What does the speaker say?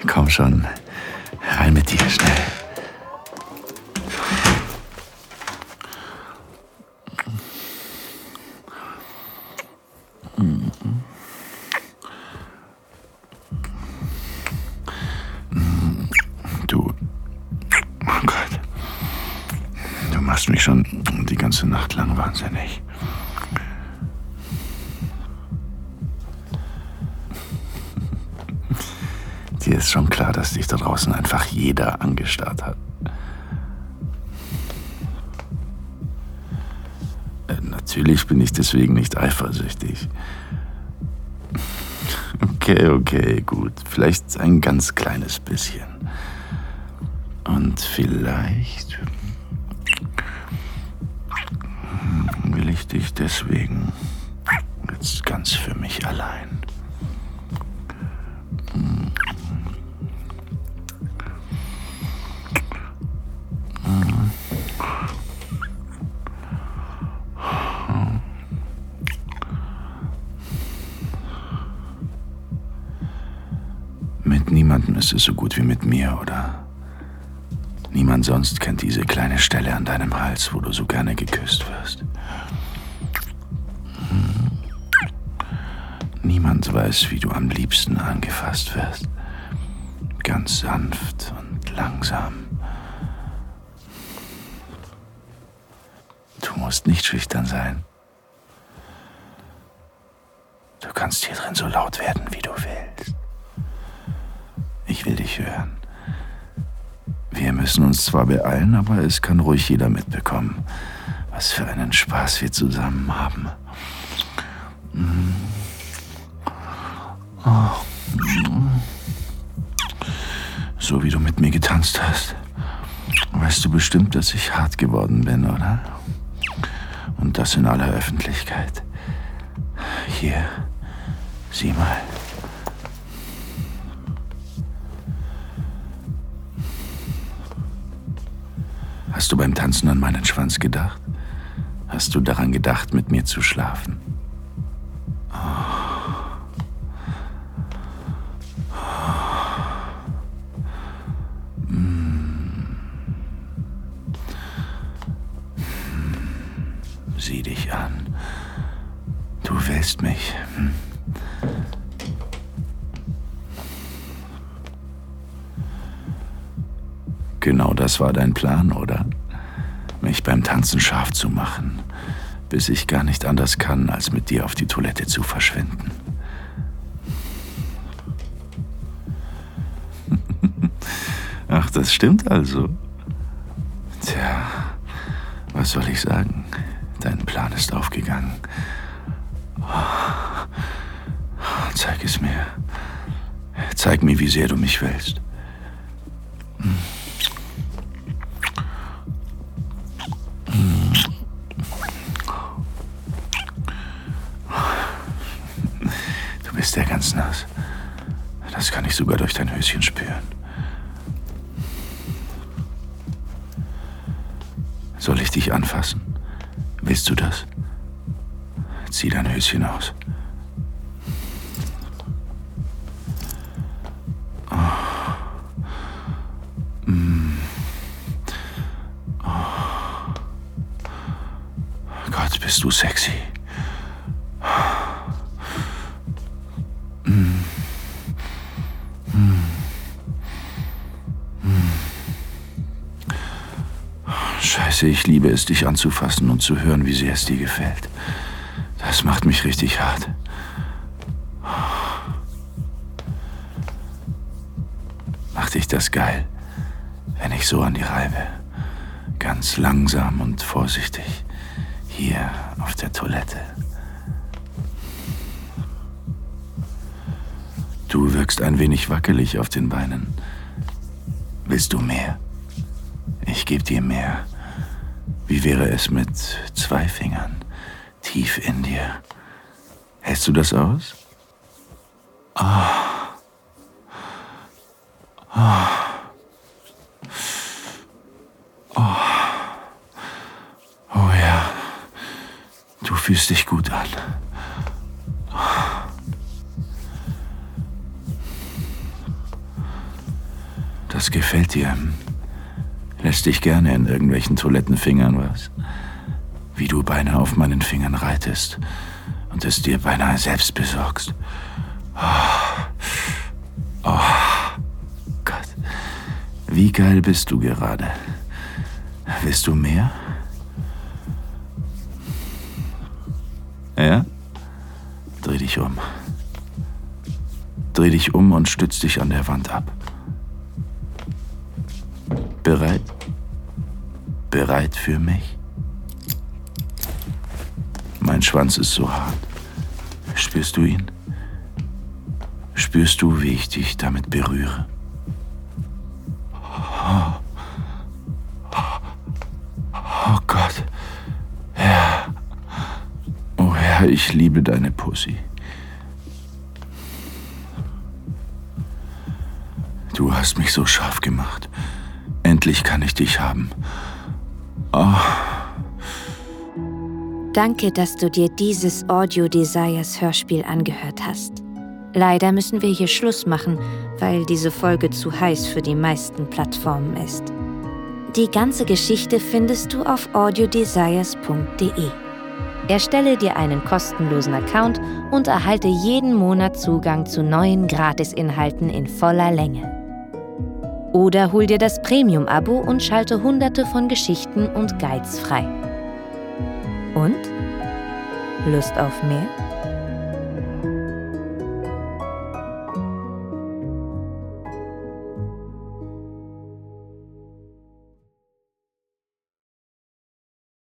Komm schon, rein mit dir, schnell. Du, oh Gott, du machst mich schon die ganze Nacht lang wahnsinnig. Dir ist schon klar, dass dich da draußen einfach jeder angestarrt hat. Natürlich bin ich deswegen nicht eifersüchtig. Okay, gut. Vielleicht ein ganz kleines bisschen. Und vielleicht will ich dich deswegen jetzt ganz für mich allein. Mit niemandem ist es so gut wie mit mir, oder? Niemand sonst kennt diese kleine Stelle an deinem Hals, wo du so gerne geküsst wirst. Niemand weiß, wie du am liebsten angefasst wirst. Ganz sanft und langsam. Du musst nicht schüchtern sein. Du kannst hier drin so laut werden, wie du willst. Ich will dich hören. Wir müssen uns zwar beeilen, aber es kann ruhig jeder mitbekommen, was für einen Spaß wir zusammen haben. So wie du mit mir getanzt hast, weißt du bestimmt, dass ich hart geworden bin, oder? Und das in aller Öffentlichkeit. Hier, sieh mal. Hast du beim Tanzen an meinen Schwanz gedacht? Hast du daran gedacht, mit mir zu schlafen? Sieh dich an. Du willst mich. Genau das war dein Plan, oder? Mich beim Tanzen scharf zu machen, bis ich gar nicht anders kann, als mit dir auf die Toilette zu verschwinden. Ach, das stimmt also. Tja, was soll ich sagen? Dein Plan ist aufgegangen. Zeig es mir. Zeig mir, wie sehr du mich willst. Du bist ja ganz nass. Das kann ich sogar durch dein Höschen spüren. Soll ich dich anfassen? Willst du das? Zieh dein Höschen aus. Gott, bist du sexy. Scheiße, ich liebe es, dich anzufassen und zu hören, wie sehr es dir gefällt. Das macht mich richtig hart. Macht dich das geil, wenn ich so an dir reibe? Ganz langsam und vorsichtig. Hier auf der Toilette. Du wirkst ein wenig wackelig auf den Beinen. Willst du mehr? Ich gebe dir mehr. Wie wäre es mit 2 Fingern tief in dir? Hältst du das aus? Oh ja, du fühlst dich gut an. Das gefällt dir. Lässt dich gerne in irgendwelchen Toiletten fingern, was? Wie du beinahe auf meinen Fingern reitest und es dir beinahe selbst besorgst. Oh Gott, wie geil bist du gerade? Willst du mehr? Ja? Dreh dich um. Dreh dich um und stütz dich an der Wand ab. Bereit? Bereit für mich? Mein Schwanz ist so hart. Spürst du ihn? Spürst du, wie ich dich damit berühre? Oh Gott. Herr. Oh Herr, ich liebe deine Pussy. Du hast mich so scharf gemacht. Endlich kann ich dich haben. Oh. Danke, dass du dir dieses Audio Desires Hörspiel angehört hast. Leider müssen wir hier Schluss machen, weil diese Folge zu heiß für die meisten Plattformen ist. Die ganze Geschichte findest du auf audiodesires.de. Erstelle dir einen kostenlosen Account und erhalte jeden Monat Zugang zu neuen Gratisinhalten in voller Länge. Oder hol dir das Premium-Abo und schalte Hunderte von Geschichten und Guides frei. Und? Lust auf mehr?